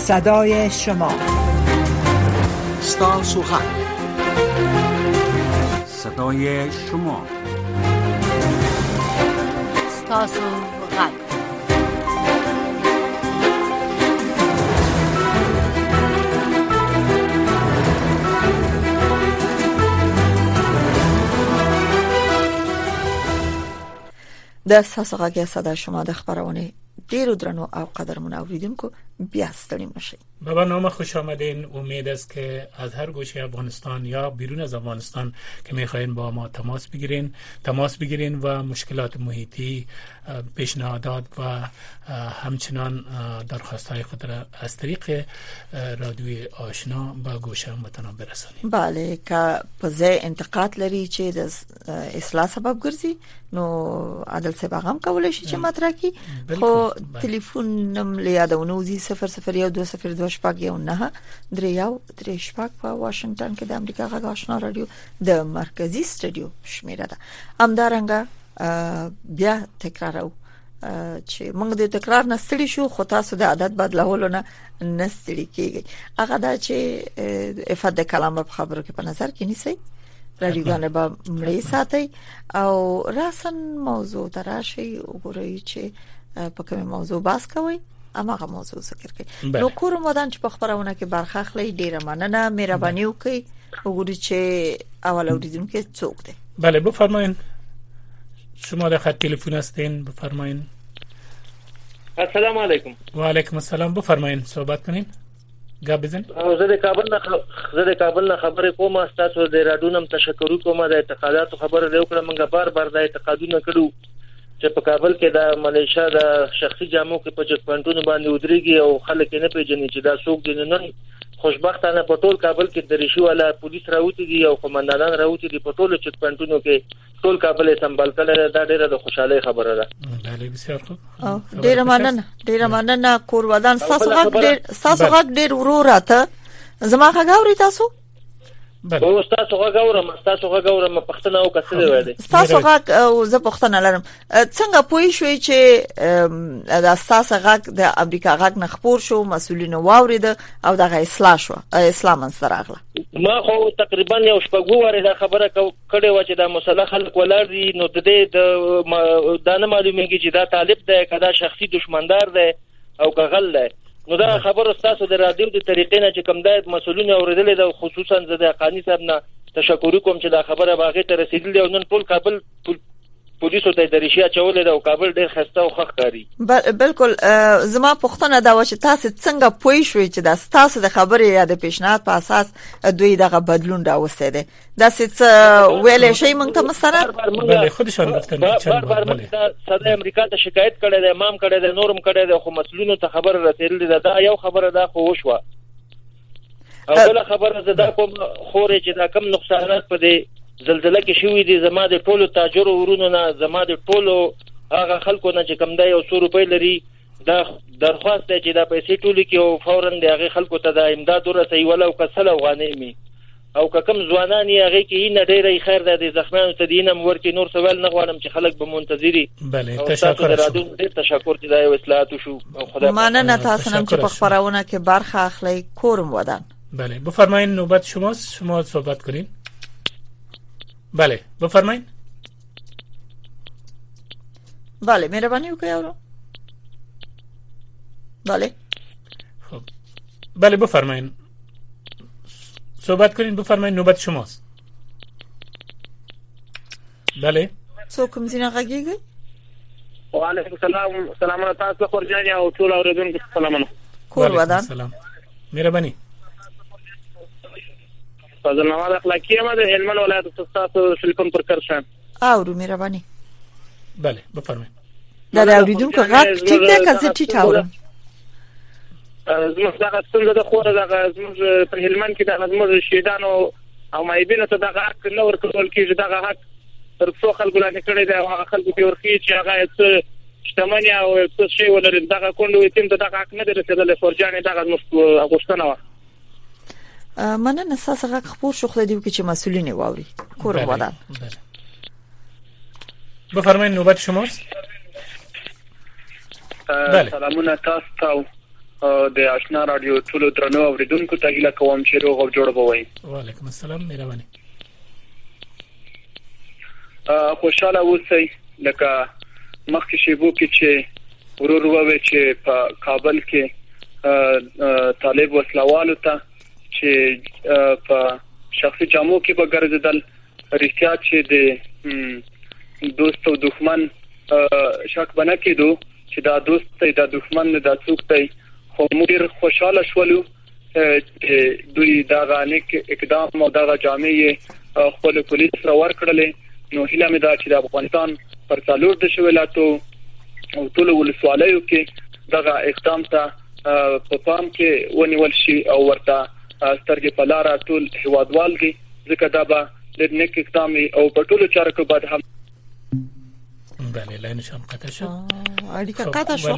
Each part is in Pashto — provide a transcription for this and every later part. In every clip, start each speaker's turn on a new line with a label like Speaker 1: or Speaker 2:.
Speaker 1: صدای شما.
Speaker 2: ستاسو غږ، صدای شما.
Speaker 3: ستاسو غږ.
Speaker 4: د ستاسو غږ صدای شما د خبرونه ډیرو درنو او قدرمنو اوریدونکو بیا ستړي مشئ.
Speaker 5: به نام خوش آمدین. امید است که از هر گوشه افغانستان یا بیرون از افغانستان که میخواین با ما تماس بگیرین و مشکلات محیطی، پیشنهادات و همچنان درخواست‌های خود را از طریق رادیوی آشنا به گوش هموطنان برسانید.
Speaker 4: بله، که په ځای انتقاد لري چې د اصلاح سبب ګرځي نو عادل صاحب هم کولای شي چې مطرح کړي. خو ټلیفون نم لیادونو زی 0012022 شپږ 9 په واشنگټن کې د امریکا غږ آشنا رادیو د مرکزی استودیو شمیره ده. همدارنګه بیا تکرارو چې موږ د تکرار نه ستړي شو، خو تاسو د عادت بدلولو نه ستړي کیږئ. هغه دا چې افاده کلام په خبرو کې په نظر کې نیسئ، رادیوګانې به مړې ساتي او راسن موضوع تراشي وګورئ چې په کومه موضوع بحث کوي، اماغه موضوع ذکر کړي. نو کوم ودان چې په خبرونه کې برخه اخلي، ډیره مننه، مهرباني وکړئ وګورئ چې اول اوریدونکو څوک دی.
Speaker 5: بله بفرمایید، شما در خط تلفن هستین، بفرمایید.
Speaker 6: السلام علیکم.
Speaker 5: و علیکم السلام، بفرمایید صحبت کنین. گپ بزن.
Speaker 6: زه د کابل نه خبرې کوم. تاسو د راډیو تشکر کوم. د اعتقاداتو خبره لیکره منګه بار د اعتقادونه کړو چې په کابل کې د ملیشیا د شخصي جامو کې په چک پوینټونو باندې ودرېږي او خلک نه پیژني چې دا څوک دي. نن خوشبختانه په ټول کابل کې د ریشي والا پولیس راوتی دي او قومندانان راوتی دي په ټول چک پوینټونو کې. ټول کابل سمبال کړل. دا ډیره د خوشاله خبره ده.
Speaker 5: بله بسیار خوب.
Speaker 4: ډیره مننه کور ودان. تاسو غږ ډیر ورو راته. زما غږ اوري تاسو؟
Speaker 6: او تاسو غوړم پښتنه او کسره وای دي.
Speaker 4: تاسو غږ او زه پښتنه لرم. څنګه پوي شوي چې د تاسو غږ د امریکا غږ نه خبر شو، مسولینو واورید او دغه اصلاح شو، اسلام سره
Speaker 6: ما خو تقریبا یو شپږو واره دا خبره کړې و چې دا مسله خلک ولر دي. نو د دې د نه معلومیږي چې دا طالب دی کدا شخصي دشمندار دی او کغل دی. نو دا خبر تاسو د رادیو د طریقې نه چې کوم د مسولین اوریدلې ده، خصوصا زده قانی صاحب نه تشکر کوم چې دا خبره باغې ته رسیدلې او نن ټول کابل پولیسو ته د ریشیا چولې ده او کابل ډېر خسته او خخ کاری.
Speaker 4: بالکل. زما پښتنه دا و چې تاسو څنګه پوي شوي چې دا تاسو د خبرې یا د پیشنهاد په اساس دوی دغه بدلون راوستي دي. دا څه ویلې شي مونږ ته مثلا؟
Speaker 5: بله خودشان گفتن چې
Speaker 6: صدای امریکا ته شکایت کړي ده، امام کړي ده، نورم کړي ده، خو مسؤلینو ته خبر رسیدلې ده. دا یو خبره ده خو وشوه. او بل خبره ده کوم خورې چې دا کم نقصانات په دې زلزلہ کې شوې دي. زما د ټولو تاجرو ورونو نه، زما د ټولو هغه خلکو نه چې کم دی 100 روپۍ لري، دا درخواست دی چې دا پیسې ټولې کې او فورا د هغه خلکو ته د امداد ورسوي ولو کسل افغانۍ می او کم ځوانان یې هغه کې نه ډېرې خیر ده. د زخمیانو ته دینم ورکې نور سوال نه غواړم چې خلک به منتظري.
Speaker 5: بله تشکر.
Speaker 6: ډېر تشکر چې دا یو اصلاحات شو او خدای
Speaker 4: مننه. تاسو نن چې په خبرونه کې برخه اخلي کورم ودان.
Speaker 5: بله بفرمایید، نوبت شماست، شما صحبت کنین. بله بفرمایید.
Speaker 4: بله مهربانی وکړئ اورو. بله
Speaker 5: خب بله بفرمایید صحبت کنین. بفرمایید نوبت شماست. بله
Speaker 4: څوک زینه غږیږي؟
Speaker 6: وعلیکم السلام. سلام تاسو خورجان او ټول اوریدونکو سلامونه.
Speaker 4: کور ودان.
Speaker 5: سلام. مهرباني.
Speaker 6: فضل نواز اخلاقی ما د هلمند ولایت تاسو شلکم پر کرشان.
Speaker 4: اورو مهرباني.
Speaker 5: بله بفرمایید.
Speaker 4: دا اوریدونکو غږ ټیک ده که زه ټیټ اورم؟
Speaker 6: زموږ دغه څنګه د خوره دغه زموږ په هلمند کې دغه زموږ شهیدانو او مایبینو ته دغه حق نه ورکول کېږي. دغه حق تر څو خلکو لاندې کړی دی او هغه خلکو ته ورخي چې هغه څه شتمني او څه شی ولري. دغه کونډو یتیم ته دغه حق نه دی رسېدلی. فورجانې دغه غوښتنه وه.
Speaker 4: مننه. تاسو غږ خبر شو خو دیو کې چې مسولین واوري کور ودان.
Speaker 5: بفرمایید نوبت شماست.
Speaker 6: سلامونه تاسو ته
Speaker 1: د آشنا رادیو ټولو درنو اوریدونکو ته هیله کوم چې روغ او جوړ بوي.
Speaker 5: وعلیکم السلام مهرباني.
Speaker 1: خوشاله اوسئ لکه مخکې شیبو کې چې ورور ووي چې په کابل کې طالب وسلوالو ته چې په شخصي جامو کې به ګرځیدل رښتیا چې د دوست او دښمن شک بنه کېدو چې دا دوست دی دا دښمن دی دا څوک دی خو موږ خوشاله شولو چې دوی دا غانیک اقدام او دا جامې خپل پولیس را ورکړلې. نو هیله مې دا چې د افغانستان پر څلور د شولاتو او ټول ولسوالیو کې دا اقدام ته په پام کې ونیول شي او ورته سترګې په لار ټول هوادوال دي ځکه دا به د نیک اقدام او په ټولو چارو کې بعد هم
Speaker 5: بله لاین شام قطع شد
Speaker 4: اړیکه قطع شو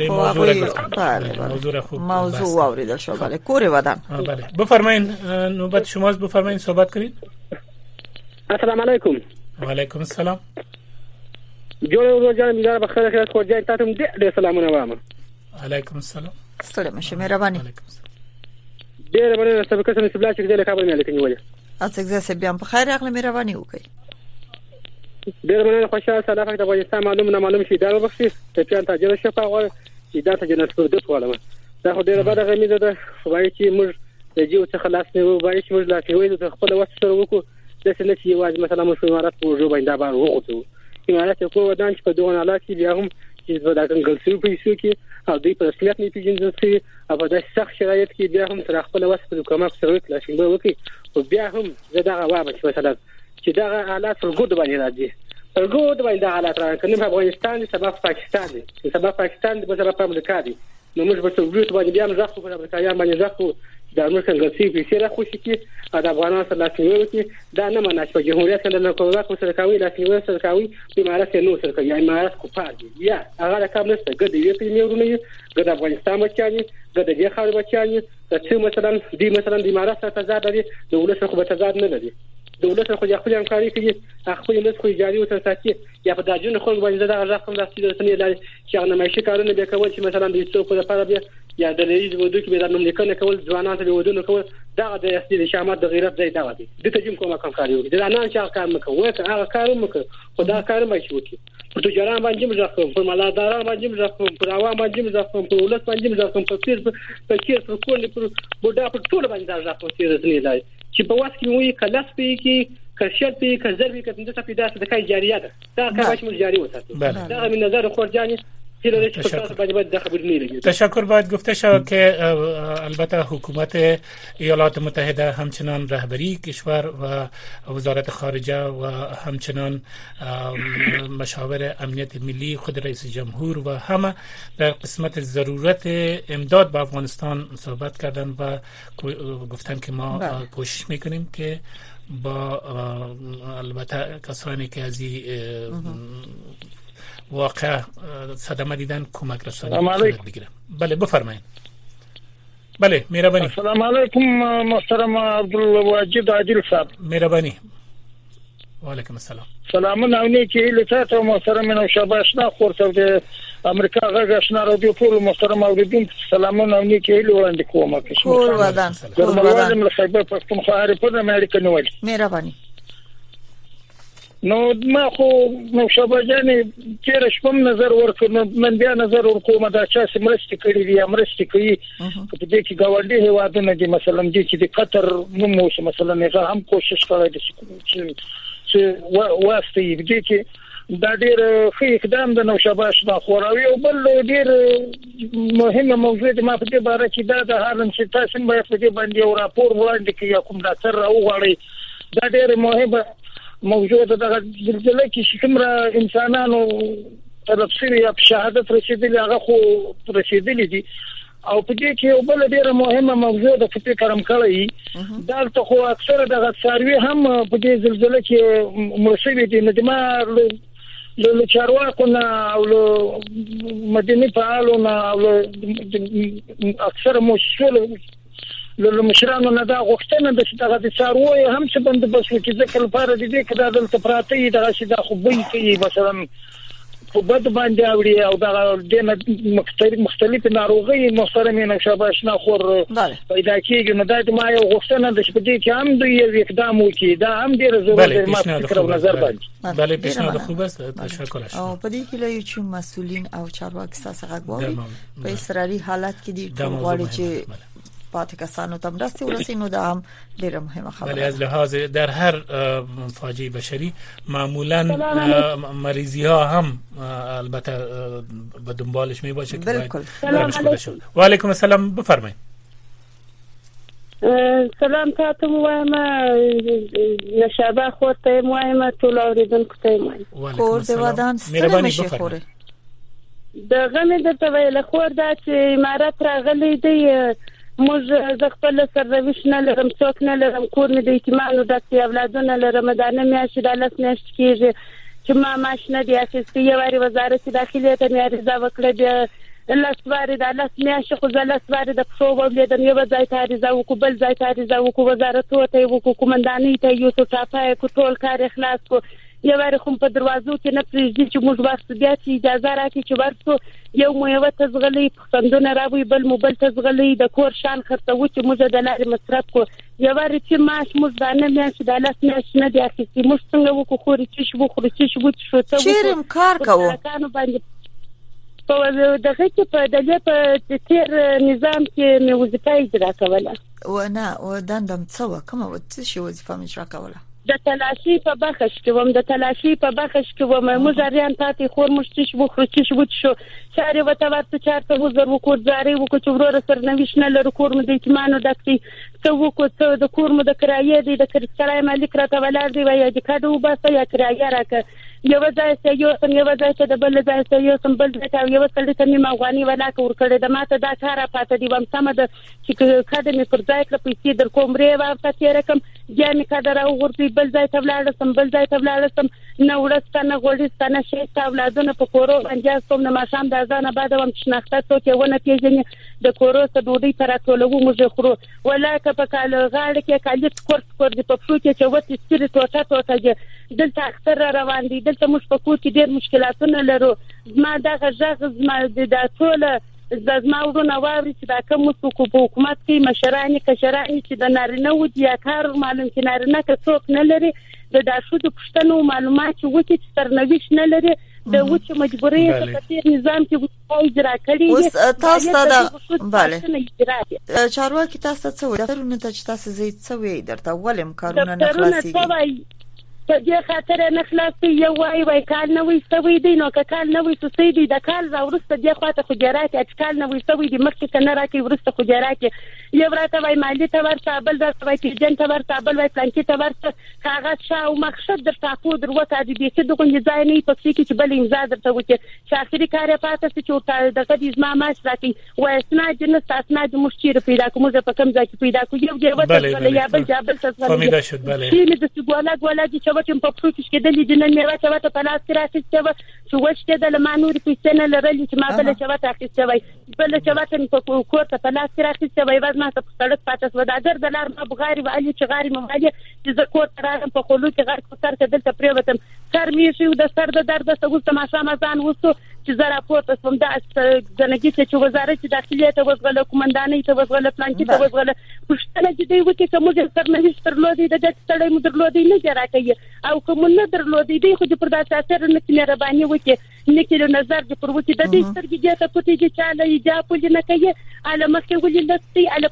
Speaker 4: خو موضوع اوریدل شو. بله کور ودان.
Speaker 5: بله بفرمایید نوبت شماست بفرمایید صحبت کنید.
Speaker 7: السلام علیکم.
Speaker 5: و علیکم السلام.
Speaker 7: جوړ ورځان میلار بخیر خیر خو ځای تاسو دې سلامونه وامه.
Speaker 5: علیکم السلام.
Speaker 4: ستړي مشه مهرباني.
Speaker 7: ډېر مننه تاسو کوم څه بلا چې دې کابل مې لیکنی وله.
Speaker 4: اڅګه سه بیا په خیر اغله مهرباني وکړئ.
Speaker 7: ډېر مننه خوشاله سلام د افغانستان معلوم شي دا وبخښي ته پیان ته جوړ شپه غواړي چې دا ته جنت پر دې ولما دا خو ډېر بده غمیزه ده وایي چې موږ د جیو څخه خلاص نه وایي چې موږ لا کوي د خپل وخت سره وکړو د څه نشي واځي مثلا موږ امارات په جو باندې بار وغوتو امارات کو ودان چې په دوه حالات کې بیا هم چې دا څنګه څه پیسو کې او دوی په اصلیت نه پیژندل شي او په داسې سخت شرایط کې بیا هم تر خپل وخت په کومه سره کلاشین به وکړي او بیا هم دا غوابه چې مثلا چې دا حالات ورګود باندې راځي ورګود باندې حالات راکنه په افغانستان دي سبب پاکستان دي سبب پاکستان دي په سبب امریکا دي نو موږ به څو باندې بیا هم ځخو په امریکایان باندې ځخو دا موږ څنګه سی په سره خوشي کې دا افغانان سره لاسنیوي کوي دا نه مناسب په جمهوریت کې نه کوي خو سره کوي لاسنیوي سره کوي په امارات نو سره کوي امارات کو پاږي یا هغه کار نشته ګډ یو په میورونه ګډ افغانستان بچانی ګډ د خاور بچانی چې مثلا د امارات سره تضاد لري د ولس خو به تضاد نه لري دولت خو خپل همکاري کوي خپل نس خو جاري او ساتي یا په داجون خو باندې دا رقم راځي د سنې لري چې هغه نمایشي کارونه به کول چې مثلا د څو په لپاره بیا یا د لري ودو کې به د نوملیکنه کول ځوانان ته ودونه کول دا د اصلي شامت د غیرت ځای دا دی د تجربه کومه همکاري وکړي دا نه چې کار مکوي هغه کار مکوي خدا کار مې شوکي په تجارت باندې مزخم په مالداران باندې مزخم په عوام باندې مزخم په ولس باندې مزخم په پیر په کیر په کول په بوډا په ټول باندې دا ځخم سي لري چې په واس کې وي کلاس په کې کشل په کزر په کې د پیدا د کای جاریه ده دا کار چې موږ جاری وساتو دا من نظر خورجانی
Speaker 5: تشکر. باید گفته شود که البته حکومت ایالات متحده همچنان رهبری کشور و وزارت خارجه و همچنان مشاور امنیت ملی خود رئیس جمهور و همه در قسمت ضرورت امداد به افغانستان صحبت کردن و گفتن که ما کوشش میکنیم که با البته کسانی که از واقع صدمه دیدن کمک رسانی صورت بگیرن. بله بفرمایید. بله مهربانی.
Speaker 8: السلام علیکم محترم عبدالواجد عادل صاحب.
Speaker 5: مهربانی. و علیکم السلام.
Speaker 8: سلامونه او نیکی لته محترم نوشابه آشنا خورته د امریکا غږ آشنا رادیو ټول محترم اوریدونکو سلامونه او نیکی وړاندې کوم که
Speaker 4: ټول ودان
Speaker 8: له خیبر پښتونخوا په امریکا نیول.
Speaker 4: مهربانی.
Speaker 8: نو ما خو نوشابه جانې چیرې شپم نظر ورکړم من بیا نظر ورکوم دا چې مرستې کړې دي مرستې کوي په دې کې ګاونډي هیوادونه دي مثلا دي چې د قطر نوم مثلا هغه هم کوشش کړی دي چې واسطې دي چې دا ډېر ښه اقدام د نوشابه آشنا خوراوي او بل ډېر مهمه موضوع د ما په دې باره کې دا د حالم چې تاسو باید په دې باندې یو راپور وړاندې کړئ کوم ډاکټر راوغواړئ دا ډېر مهمه موضوع ده. د زلزلې کې څومره انسانانو تلفظي یا شهادت رسیدلي هغه خو رسیدلي دي او په دې کې یو بل ډیره مهمه موضوع ده چې کرم کړی دا خو اکثره د څاروي هم په دې زلزلې کې مرسي دي نه دمار له چارواکو نه او له مدني فعالو نه او اکثره مؤسسو له مشرانو نه دا غوښتنه ده چې دغه څاروي هم څه بندوبست وکړي ځکه لپاره د دې کې دا دلته پراته دي دغه چې دا خو به کوي مثلا په بد باندې اوړي او دا د مختلف ناروغي محترمین شاباشنا خور پیدا کیږي. نو دا ما یو غوښتنه د شپږ کې هم دوی یو اقدام وکړي، دا هم ډیر ضروري ما فکر او نظر باندې.
Speaker 5: بله پیشنهاد خوب است، تشکر از شما.
Speaker 4: او په دې کې له یو مسؤلین او چارواکي څخه غواړي په اضطراري حالت کې دي غواړي چې پاتې کسانو ته مرسته ورسي، نو دا هم ډیره مهمه خبره ده.
Speaker 5: از لحاظ در هر فاجعه بشری معمولا مریضی ها هم البته به دنبالش می باشه که
Speaker 4: بالکل.
Speaker 5: و علیکم السلام، بفرمایید.
Speaker 9: سلام تاسو وایم نشابه خورته وایم ټول اوریدونکو ته وایم
Speaker 4: کور د ودان ستړي مشي خوره
Speaker 9: د غمه د تویل خور دا چې امارات راغلي دی. موږ د خپل سرویس نه لرم، څوک نه لرم، کور مې د ایتمانو د اولادونو لرم، د نه میاشت د لاس میاشت کېږي چې ما ماشنه دی اخیستې. یو واری وزارت داخلي ته مې عریضه وکړه د لاسواري د لاس میاشت خو د لاسواري د پښو ولیدم، یو ځای ته عریضه وکړو، بل ځای ته عریضه وکړو، وزارت ته وکړو، کومندانۍ ته یو څه ټاپه کو، ټول کار خلاص کو. یو واری خو په دروازو کې نه پریږدي چې موږ ورته بیا چې اجازه راکړي چې ورته یو مو یو تزغلي پښتندونه راوي، بل مو بل تزغلي د کور شان خرڅو چې موږ د لارې مصرف کو. یو واری چې ماش موږ د نه میاشت د لاس میاشت نه دی اخیستي، موږ څنګه وکړو خوري چې شو خوري چې شو شو ته
Speaker 4: چیرې کار کوو
Speaker 9: په دغه کې په دغه په تیر نظام کې مې وظیفه اجرا کوله.
Speaker 4: و نه و دندم څه کومه و څه شی وظیفه مې اجرا کوله؟
Speaker 9: د تلاشي په بخش کې وم، د تلاشي په بخش کې وم. مجریان پاتې خور مشتش بو خرچش بو شو شاري وته ورته چارته وزر وکړ زاري وکړ چې ورور سره نوښنه لر کور مې د ایتمانو دکتي څو وکړ څو د کور مې د کرایې دی د کرایې مالک راته ولر دی وای د کډو باسه یا کرایې راکه یو ځای ته یو ځای ته د بل ځای ته یو بل ځای ته یو څلې ته مې افغاني ولا کور کړې د ماته دا کار پاتې دی وم سم د چې کډه مې پر ځای کړ پیسې در کوم ری ورته رقم یا مې کډه راو ورته بل ځای ته ولاړم، بل ځای ته ولاړم، نو ورستانه غوړستانه شي اولادونه په کورو انجاز کوم نه ماشام د ځانه بعد وم شناخته څوک ونه پیژنې د کورو ته ډوډۍ پر ټولو موږ خورو ولا که په کال غاړه کې کالي کور دې په فلو کې چې وته ستړي ټوټه دلته اختر روان دي، دلته موږ په کور کې ډېر مشکلاتونه لرو. ما دا غږ ما د ټوله زما ورونه واوري چې دا کوم څوک په حکومت کې مشران کشران چې د نارینه و دي کار معلوم چې نارینه که څوک نه لري د داشو د پښتنو معلومات وکړي چې سرنويش نه لري د وچ مجبوري په تیر نظام کې اجرا کړي.
Speaker 4: اوس تاسو ته bale چارواکي تاسو څه وایي درونه ته چې تاسو زید څه وایي درته ولیم کارونه نه خلاصيږي
Speaker 9: په دې خاطر نه خلاصي یو وای کال نه وي سوي دي نو کال نه وي سوي دي د کال راورسته دی خواته خجرات اټکال نه وي سوي دي مخکې کنه راکې ورسته خجرات یو راته وای مالی ته ورته بل درته وای پیجن ته ورته بل وای پلانکی ته ورته کاغذ شاو مقصد در تاسو دروته دي چې دغه ځای نه پکې چې بل امضا درته وکړي چې اخري کار پاتې چې ورته دغه دې ما ماش راکې وای اسناد نه اسناد مشتری پیدا کوم ځکه په کوم ځای کې پیدا کوي یو دی وته یا بل جابل څه
Speaker 5: فهمیده شد. بله
Speaker 9: چې د ګولا دي چې په پروتش کې د لیدنې میوه چې وته په لاس کې راځي چې وشته د لمانوري پیسې نه لرلې چې ما بل چې وته اخیسته وای بل چې وته په کور ته په لاس کې راځي وای واز ما ته په سړک پاتې و دا در د لار ما بغاری و علي چې غاری ممالي چې ز کور ته راغم په خلو کې غار کو سر ته دلته پریوتم سر می شو د سر د درد څه ما شامزان وسو چې زرا پورته سم دا ځنګي چې وزارت داخلي ته وزغله کومندانۍ ته وزغله پلان کې ته وزغله پښتنه چې دی وکي کوم چې سرنويش ترلودي د ټړې مو درلودي نه جراکې او کوم نه درلودي دی خو په داسې اثر نه کې مهرباني وکي نکړو نظر دې پر وکي د دې سترګې دې ته پټي چې چاله یې پولی نه کوي اله مخکې ولې لستي اله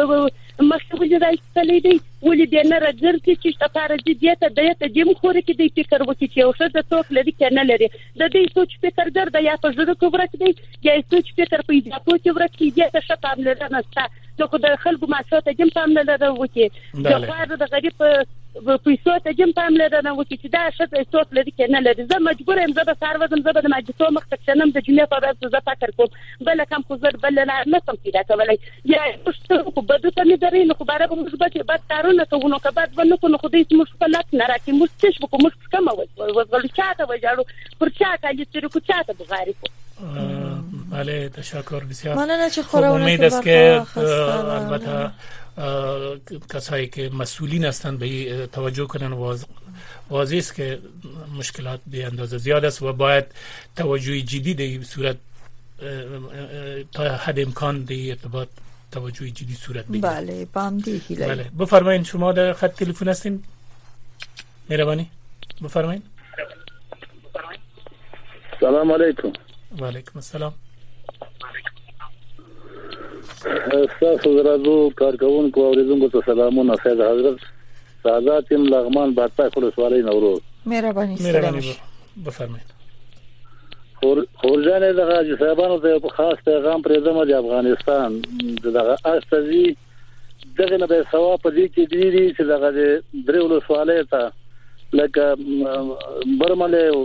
Speaker 9: مخکې ولې راځي دی ولې دې نه راځي چې تاسو دې ته دې مخوري کې دې فکر وکي چې اوسه د څوک لري کې نه لري د دې سوچ فکر ګرځي یا په ژوند کې ورکړي یا سوچ فکر په دې په چې ورکړي دې ته شپه لري نه ستا نو خو د خلکو ماشوته جم پام لري وکي د خاطر د غریب پیسو ته جم پام لري نه وکي چې دا شته څوک لري کې نه لري زه مجبور یم زه به سار وزم زه به د ماجتو مخ ته شنم د جمعې په ورځ زه فکر کوم بل کم خو زر بل نه سم پیدا کولای یا پښتو په بده ته نه درې نو خو بار به مثبت بد کارونه کوو که بد ونه کو نو خو دې مشکلات نه راکې مستش وکړو مش کوم وځل چاته وځاړو پر چا کالي چې کو چاته بغاری کو.
Speaker 5: بله تشکر بسیار.
Speaker 4: مننه چې خورونه
Speaker 5: امید است که البته کسایی که مسئولین هستند به توجه کنن و واضح است که مشکلات به اندازه زیاد است و باید توجه جدی در این صورت تا حد امکان در ارتباط توجه جدی صورت بگیرد.
Speaker 4: بله بامدی هیلای.
Speaker 5: بله بفرمایید شما در خط تلفن هستین. مهربانی بفرمایید.
Speaker 10: سلام علیکم.
Speaker 5: و علیکم السلام.
Speaker 10: استاسو درازو کارکونکو اوریدونکو ته سلامونه. سید حضرت سعادت لغمان باتا خلصوالي نوروز.
Speaker 4: مهربانی سلام.
Speaker 5: بفرمایید.
Speaker 10: خورجان دغه صاحبانو ته په خاص پیغام پرېدم د افغانستان دغه استازي دغه نه به ثواب دي کې دی چې دغه درولو سوالې ته لکه برمله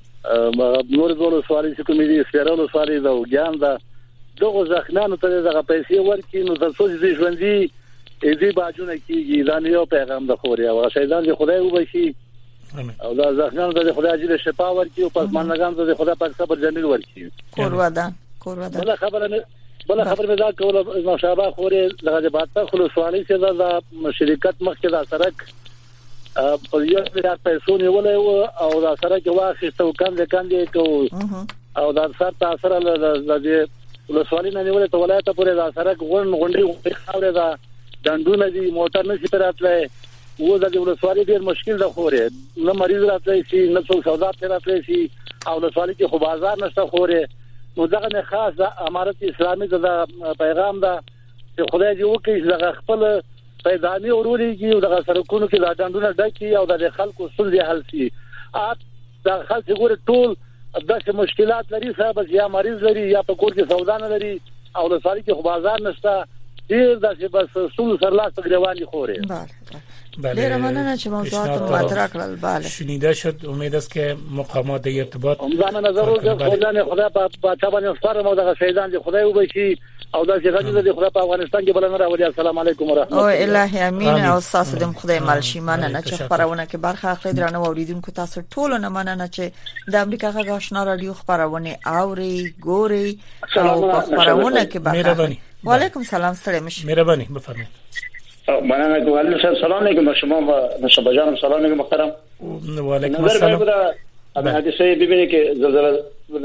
Speaker 10: نور ډول سوالې چې کومې دي سپیرلو سوالې دا وګیان دا دغه ځخنانو ته دغه پیسې ورکړي نو تاسو دې ژوندۍ دې باجونه کیږي دا نه یو پیغام د خوریا او شهیدان دې خدای وبشي او دا ځخنانو ته خدای اجر شفا ورکړي او پسمانګان ته خدای پاک صبر جمیل ورکړي. کورودان بل خبر مې دا کوله نو شابه خورې دغه باته خلصوالي چې دا شرکت مخکې دا سرک په یو ځای پیسې نیولې او دا سرک واخیستو کاندې کو او دا سر تاثیر له ولسوالۍ نه نیولې ته ولایت پورې دا سرک غونډي خاورې دا دندونه دي موټر نشي پراتلای و دا ولسوالۍ ډیر مشکل ده خورې نه مریض راتلای شي نه څوک سودا پراتلای شي او ولسوالۍ کې خو بازار نشته خورې نو دغه نه خاص د امارت اسلامي د پیغام ده چې خدای دې وکړي چې خپل پیدانی اوروريږي او دغه سرکونو کې دا دندونه ډکې او د خلکو ستونزې حل شي دا خلک ګور ټول دغه مشکلات لري صاحب یا مریض لري یا په کور کې سودا نه لري او له ساري کې خو بازار نشته ډیر داسې بس ټول سرلاس تقریبا خوري.
Speaker 4: بله ډیر مننه چې موضوعات مطرح کړل. بله
Speaker 5: شنیده شد. امید است که مقامات در ارتباط
Speaker 10: امزانه نظر خدای په چابانه سپارم او دغه شهیدان دي خدای وبشي او دا چې غنی دي خدای په افغانستان کې بلنه راوړي. السلام علیکم ورحمت الله.
Speaker 4: او الهی امین. او تاسو دې خدای مالشي مننه چې خبرونه کې برخه اخلي. درنه اوریدونکو تاسو ټول نه مننه چې د امریکا غږ آشنا رادیو خبرونه اوري ګوري او خبرونه کې برخه. وعلیکم سلام. سلام
Speaker 5: مهربانی بفرمایید.
Speaker 11: مننه کوله. سلام علیکم شما و شما جانم. سلام علیکم محترم.
Speaker 5: و علیکم السلام.
Speaker 11: اما حادثه ببینید که زلزله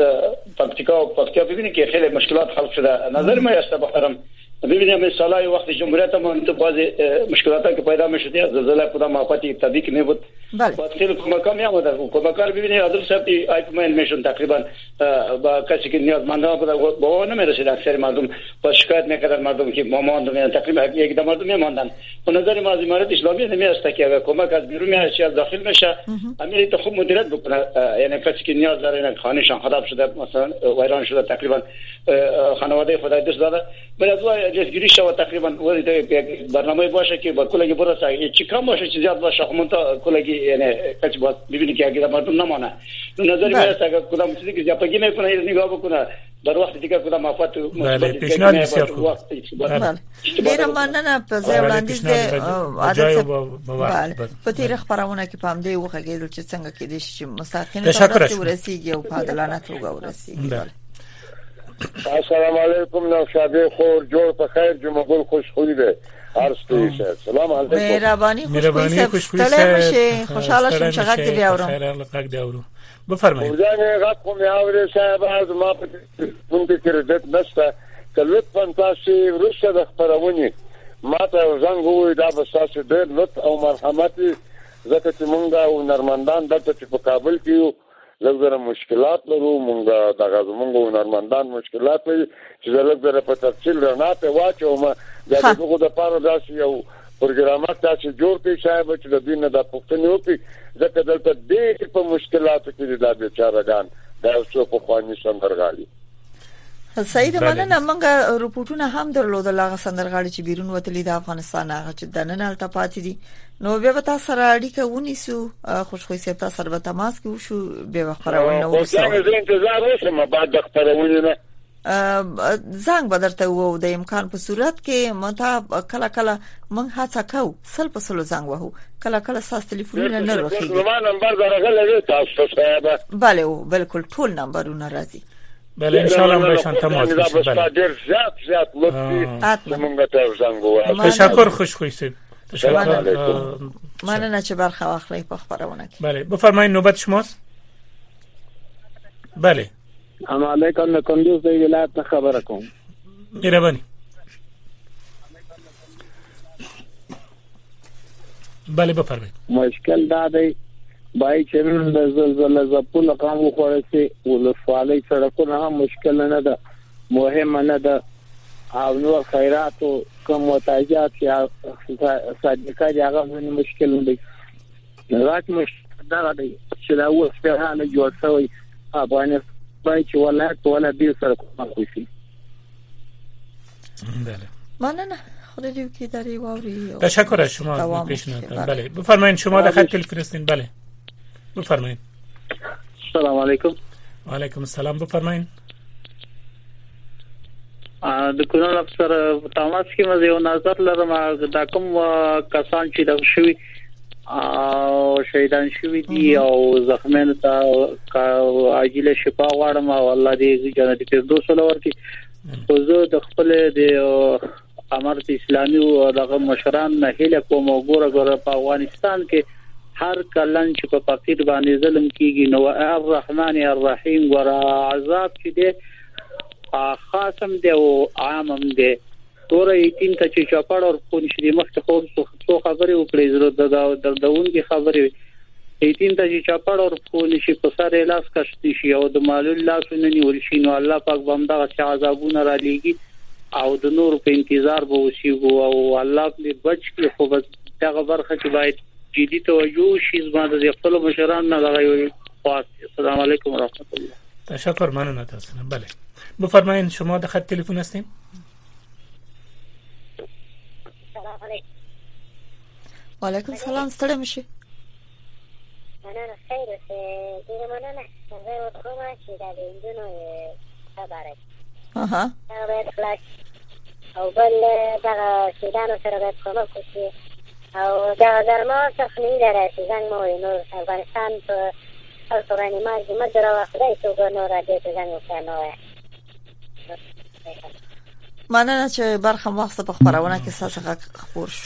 Speaker 11: پکتیکا ببینید که خیلی مشکلات حل شده. نظر ما است محترم ببینید مثلا وقت جمهوریت ما تو بعضی مشکلاتی که پیدا میشد از زلزله کدام آفتی طبیعی نبود. بعد خیلی کمکام میامد. کمکار ببینید عادل صاحب ایپمن میشون تقریبا با کسی که نیازمند بود با اون نمیرسید. اکثر مردم با شکایت میکردن مردم که ما ماندن تقریبا یک دو مردم میماندن. به نظر ما از امارت اسلامی نمیاسته که اگر کمک از بیرون میاد یا داخل میشه امیر تو خوب مدیریت بکنه. یعنی کسی که نیاز داره خانه‌شان خراب شده مثلا ویران شده تقریبا خانواده خدای دوست داره برای جزگیری شو تقریبا برنامه باشه که با کلگی برسه چی کم باشه چی زیاد باشه همون تا کلگی یعنی کسی باید ببینی که اگر مردم نمانه. نظری میرسه اگر کدام چیزی که زیادگی میکنه یا نگاه بکنه در وقت دیگه کدام آفت
Speaker 5: پیشنهاد بسیار خوب.
Speaker 4: ډیر مننه په ځای وړاندیز د عادت په تیر خبرونه کې پام دی وغږیدل چې څنګه کې دي چې مستقیم تاسو ورسیږي او په عادلانه توګه ورسیږي.
Speaker 12: السلام علیکم. نوشابه خور جوړ په خیر جمعه خوشخوری ده. ارسطویی شه. سلام علیکم.
Speaker 4: مهربانی خوشخویی شه. خوشحاله شم چې غږ دی اورم.
Speaker 5: خیر الله غږ دی اورم. بفرمایید.
Speaker 12: ځان غږ کوم یاوره صاحب از ما په پونته کې رد نشته. کله تاسو ورسره د خبرونه ما ته زنګ وې دا به تاسو ډېر لطف او مرحمت زکه چې مونږه او نرمندان دلته په کابل کې لږه مشکلات لرو. مونږه دغه زمونږ نرمندان مشکلات لري چې لږه په تفصیل رانه ته واچو ما دغه د پاره داسې یو پروګرامات تاسو جوړ کړئ صاحب چې د دین د پښتنو وکړي ځکه دلته ډېر په مشکلاتو کې د بیچارهګان دا څو په خواني سندرغالي.
Speaker 4: سید مننه. موږ رپورټونه هم درلودل هغه سندرغاړي چې بیرون وتلي د افغانستان هغه چې د نن الته پاتې دي. نو بیا به تاسو سره اړیکه ونیسو. خوشخوي سي تاسو سره به تماس کې وشو به خبرونه وشو.
Speaker 12: زه انتظار وسم بعد د خبرونه
Speaker 4: زنګ بدرته وو د امکان په صورت کې مته کله کله موږ هڅه کوو سل په سلو زنګ وو کله کله ساس ټلیفونونه نه راخي.
Speaker 12: نو نمبر درغله تاسو صاحب.
Speaker 4: بله بالکل ټول نمبرونه راځي.
Speaker 5: بله ان شاء الله به شان تماس بشه.
Speaker 12: بله ډیر زیات لطفي موږ ته زنګ وو.
Speaker 5: تشکر خوشخوي سي.
Speaker 4: مننه چې برخه واخلئ په خبرونه کې.
Speaker 5: بله بفرمایید نوبت شماست. بله
Speaker 13: السلام علیکم. له کندوز د ولایت نه خبره کوم.
Speaker 5: مهرباني. بله بفرمایید.
Speaker 13: مشکل دا دی بای چې نن د زلزلې زپل قام وخورسي ولسوالۍ سړکونه هم مشکل نه ده، مهمه نه ده، او نور خیرات او کوم محتاجات یا صدقه هغه مشکل دی. راځي مشکل دا دی چې دا اوس په حاله جوړ شوی افغانستان بای چې ولایت ولا دې سره کومه کوي.
Speaker 5: بله
Speaker 4: مننه. خدا دې وکړي داری واوري.
Speaker 5: تشکر از شما از پیشنهاد. بله بفرمایید شما در خط تلفن هستین. بله بفرمایید.
Speaker 14: السلام علیکم.
Speaker 5: و علیکم السلام. بفرمایید.
Speaker 14: د کورن افسر تماس کې مزه یو نظر لرم دا کوم کسان چې د شوی او شهیدان شوی دي او زخمیان ته عاجله شفا غواړم او الله دې جنت فردوس ورکړي. خو زه د خپل د امارت اسلامي او دغه مشران نه هله کوم وګوره په افغانستان کې هر کلن چې په فقیر باندې ظلم کیږي نو الرحمن الرحیم ور عذاب چې دې خاصم دی او عامم دی. تورې تین ته چې چاپړ او پون شې مخته خو خبرې وکړې زړه د داونګي خبرې تین ته چې چاپړ او پون شي په سره لاس کشتي شي او د مالو الله سنني ورشي نو الله پاک بمدا چې عذابونه را لېږي او د نور په انتظار به وسیږو او الله دې بچ کړي. خو بس دغه برخه کې باید جدي توجه شي زموږ د خپل مشران نه لغوي. السلام علیکم ورحمت الله.
Speaker 5: تشکر. مننه تاسو نه. بله بفرمایید شما در خط تلفن هستین.
Speaker 4: و علیکم السلام. ستړي مشي.
Speaker 15: مننه. خیر اوسه. دې مننه. زه کوم چې دا دینونو خبره.
Speaker 4: اها.
Speaker 15: دا به خلاص او بل دا سودانو سره د کومه کوي او دا درما څخه نه راځي څنګه مو نو افغانستان په اصلاني مارګ مدره واخلای څو نو راځي څنګه وکړنه.
Speaker 4: مننه چې برخه مخصوص په خبرونه کې ساسه خبر شو.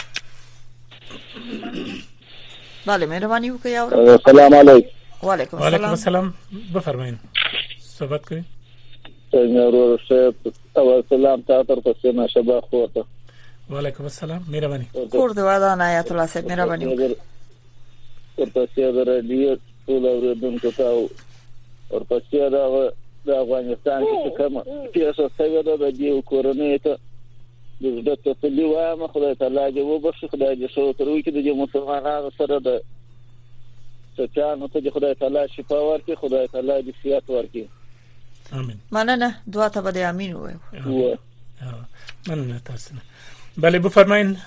Speaker 4: بله مهرباني وکړئ.
Speaker 13: السلام علیکم.
Speaker 4: وعلیکم
Speaker 5: السلام. بفرمایید صحبت کړئ.
Speaker 13: څنګه ورسره سلام تاسو ته سنا شبا خوته.
Speaker 5: وعلیکم السلام. مهرباني.
Speaker 4: کور دی ودان آیت الله صاحب مهرباني وکړئ.
Speaker 13: ورپسې درې ټول اوردونکو ته ورپسې د افغانستان کې کوم سیاست څنګه د دې کورنۍ ته د تفصیلی وایم خدای تعالی دې وبخښي. خدای دې شو تر وی کې د مسلمانانو سره د ستانو ته خدای تعالی شفا ورکړي. خدای تعالی دې صحت ورکړي.
Speaker 5: امين.
Speaker 4: مننه. دعا ته به امين وایو.
Speaker 5: مننه تاسو. بله بفرمایید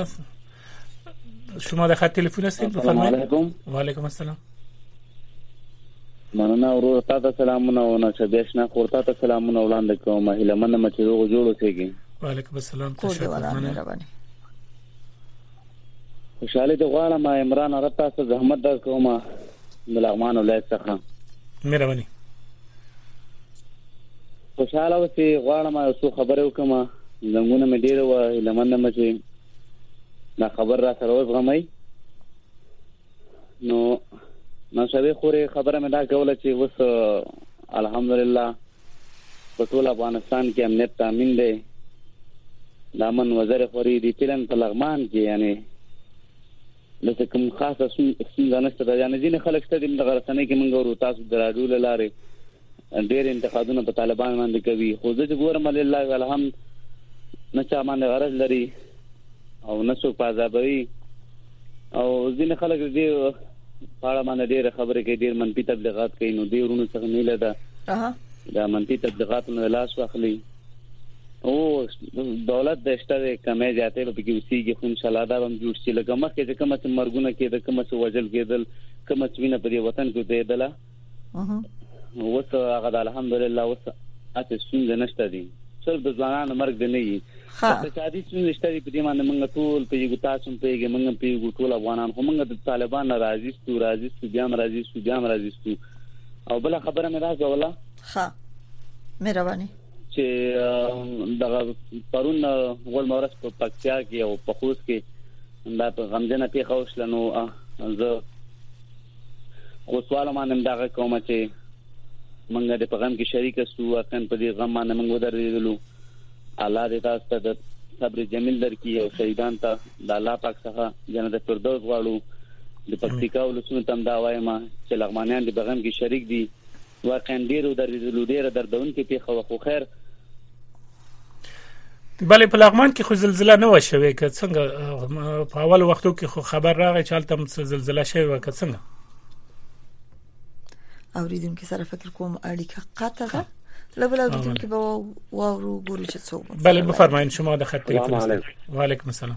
Speaker 5: شما در خط تلفن هستید. بفرمایید. و علیکم السلام.
Speaker 16: مننه ورور تاسو سلامونه او نه شبيشنا خورتا ته سلامونه وړاندې کوم. هله مننه چې روغ جوړ اوسئ.
Speaker 5: وعلیکم السلام.
Speaker 4: تشکر. مهرباني.
Speaker 16: خوشاله د غواړم عمران رب تاسو زحمت در کوم د لغمان ولایت څخه.
Speaker 5: مهرباني.
Speaker 16: خوشاله اوسئ. غواړم یو څه خبره وکم. زمونه مې ډیر و لمنه چې دا خبر را سره وزغمای نو شوی خوري خبره مې دا کوله چې وس الحمدلله په ټول افغانستان کې امنیت تامین دی. د امن وزیر خوري دی پلان په لغمان کې یعنی لکه کوم خاصه څنګه نشته دا یعنی ځینې خلک ستې د غرسنې کې منګ ورو تاسو درادو لاره ډېر انتقادونه په طالبان باندې کوي. خو زه ګورم الله الحمد نه چا باندې غرض لري او نه څوک پازابوي او ځینې خلک دې پاړه باندې ډېر خبرې کوي. ډېر منفي تبلیغات کوي. نو دې ورونو څخه نه لیدا دا منفي تبلیغات نو لاس واخلي او دولت د اشتره کمې ځاتې په کې وسیږي. خو ان شاء الله دا هم جوړ شي. لکه مخکې چې کومه مرګونه کېده کومه وجل کېدل کومه وینه په دې وطن کې دیدله وڅ هغه الحمدلله وڅ اته څنګه نشته دي. صرف د ځوانانو مرګ دی نه وي. اقتصادي څنګه اشتري په دې باندې موږ ټول په یو تاسو په یو موږ په یو ټول افغانان هم موږ د طالبان راځي بیا راځي او بل خبره مې راځه ولا
Speaker 4: ها مهرباني
Speaker 16: چې دغه پرون ول مورس په پکتیا کې او په خوست کې دا په غمجنه پیښه وشله نو زه خو سوال باندې دا کوم چې موږ د پیغام کې شریک شو اکن په دې غم باندې موږ ودرېدلو الله دې تاسو ته د صبر جمیل درکړي او شهیدان ته د الله پاک څخه جنت فردوس غواړو د پکتیکا ولسونو تم دا وایم چې لغمانیان د پیغام کې شریک دي واقعا ډیرو ډیره دردونکې پیښه خو خیر
Speaker 5: بلې په لغمان کې خو زلزلہ نه و شوې که څنګه په اول وختو کې خو خبر راغی چې هلته زلزلہ شوې و که څنګه
Speaker 4: اوریدونکو سره فکر کوم اړیکه قطع ده لبل اوریدونکو به واورو ګورو چې څو
Speaker 5: بله بفرمایئ شما د خط تلفن و علیکم السلام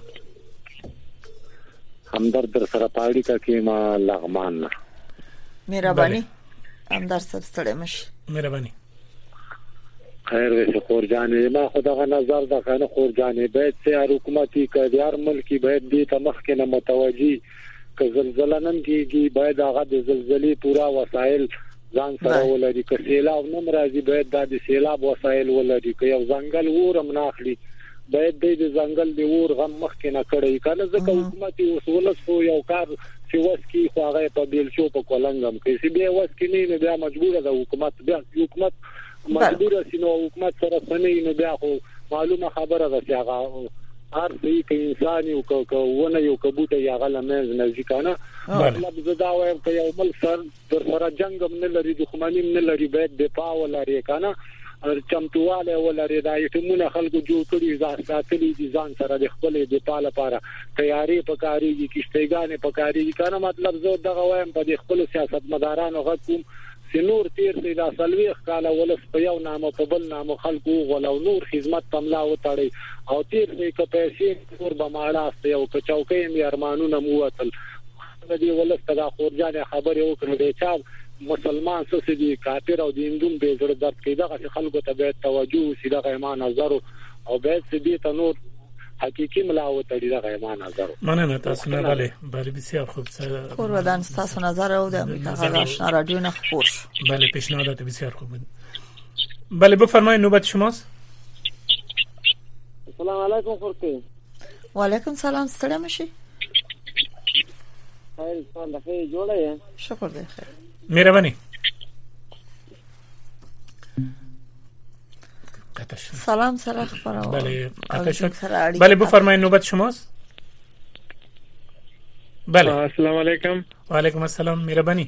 Speaker 17: همدرد در سره پاړیکه کې ما لغمان نه
Speaker 4: مهرباني همدرد سره ستړی مشي
Speaker 5: مهرباني
Speaker 17: خیر وسه خورجانې ما خدغه نظر ده کنه خورجانې باید چې حکومتي کډیار ملکی باید دې ته مخکې نه متوجي که زلزلہ نن کېږي باید هغه د زلزلې پورا وسایل ځان سره ولري که سیلاب نن راځي باید د سیلاب وسایل ولري که یو ځنګل ورم ناخلي باید د ځنګل د ور غم مخکې نه کړی کنه ځکه حکومتي اصول خو یو کار چې وسکی خو هغه په بیلچو په کولنګم کې چې به وسکی نه بیا مجبور ده حکومت مجبور سينو حکومت سره سنې نو بیا خو معلومه خبره ده چې هغه هر څه کې انسان یو کوونه یو کبوته یا غلمنز نزدیک نه مطلب زدا وایم چې یو مل سره جنگ نه لري دښمنی نه لري باید دفاع ولري کنه چمتواله ولري دا یتمونه خلکو جوړ کړی ځاتلي دي ځان سره د خپل دفاع لپاره تیاری پکاري کیشتګانې پکاري کنه مطلب زه دغه وایم په خپل سیاستمدارانو غوښتم نور تیر سي دا سلويخ کاله ولس په یو نامه په بل نامه خلکو غلو نور خدمت تملا وتړي او تیر سي که پیسې نور به ماړه یو که چوکۍ می ارمانونه موتل دې ولس ته خورجانه خبره وکړه د چا مسلمان څه دي کافر او دیندون به زړه درد کوي دغه خلکو ته به توجه سي دغه ایمان نظر او به دې ته نور حقيقي ملاوت لري دغه ایمان نظر
Speaker 5: مننه تاسو نه بله بسیار خوب
Speaker 4: خور ودان تاسو نظر او د امریکا غاښنا رادیو نه خبر
Speaker 5: بله پیشنهادات بسیار خوب بله بفرمایئ نوبت شماست
Speaker 18: السلام علیکم خورته
Speaker 4: و علیکم سلام ستړی مشي
Speaker 18: خیر څنګه خیر جوړه یې
Speaker 4: شکر دی خیر
Speaker 5: مهرباني
Speaker 4: سلام سره خبرو
Speaker 5: بله بفرمایئ نوبت شماست بله
Speaker 19: السلام علیکم
Speaker 5: و علیکم السلام مهرباني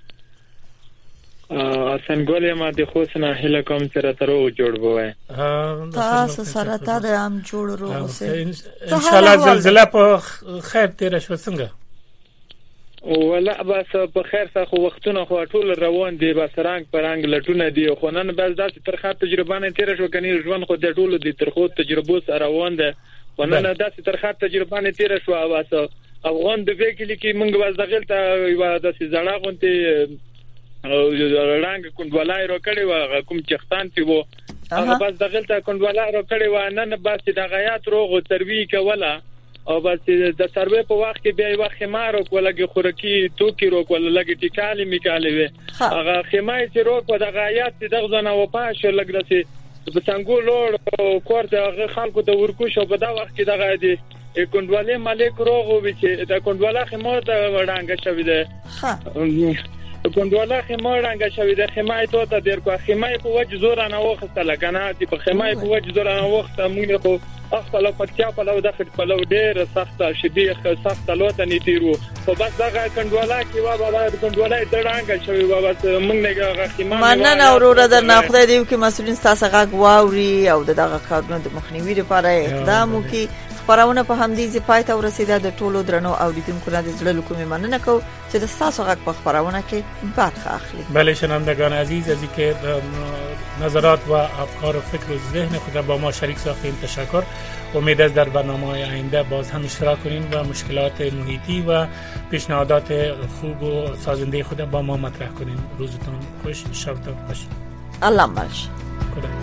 Speaker 19: سنگول ما د خوسنه هله کوم سره ترو جوړ بوای
Speaker 4: تاسو سره ته هم جوړ روسه
Speaker 5: ان شاء الله زلزلہ په خیر تیر شو څنګه
Speaker 19: ولا بس په خیر څخه وختونه خو ټول روان دي بس رنگ پرنګ لټونه دي خو نن بس داسې ترخه تجربه نه تیر شو کني ژوند خو د ټولو دي ترخه تجربه سره روان ده خو نن داسې ترخه تجربه نه تیر شو بس افغان د وکیل کې مونږ بس دغه ته یو داسې زړه غونته رنگ کندولای رو کړي و کوم چختان تی وو هغه بس دغه ته کندولای رو کړي و نن بس د غیات روغ تروی کوله او بس د سروې په وخت کې بیا یو خمار او ولګي خورکی توکي رو کول لګي ټیکالي میکالي وي هغه خمای چې رو په د غیات دغه ځنه و پاش لګرسي په څنګه لور کوړه هغه خلکو ته ورکو شو په دا وخت کې دغه دي کندولې مالک روغ وي چې د کندولا خمار ته وړاندې شوی دی کندولا خمار رنګ شوی د خمای ته ته ډیر کو خمای په وجه زور نه وخته کنه چې په خمای په وجه زور نه وخته موږ خو خپل پټیا په لو د خپل ډیر سخته شدید سخته لوته نیتیرو خو بس دغه کندولا کې و بابا کندولا د رنګ شوی و بس موږ نه خمای
Speaker 4: مننه اورور د ناخدای دیو کې مسولین تاسو غږ واوري او دغه کارونه د مخنیوي لپاره اقدام وکړي خبرونه په همدې ځای پای ته ورسیده د ټولو درنو اوریدونکو نه د زړه کومې مننه کوم چې د تاسو غږ په خبرونه کې برخه اخلي.
Speaker 5: بله شنوندگان عزیز از اینکه نظرات و افکار و فکر و ذهن خود با ما شریک ساختیم تشکر. امید است در برنامه‌های آینده باز هم اشتراک کنین و مشکلات محیطی و پیشنهادات خوب و سازنده خود با ما مطرح کنین. روزتون خوش، شبتون خوش.
Speaker 4: الله مبارک.
Speaker 5: خدا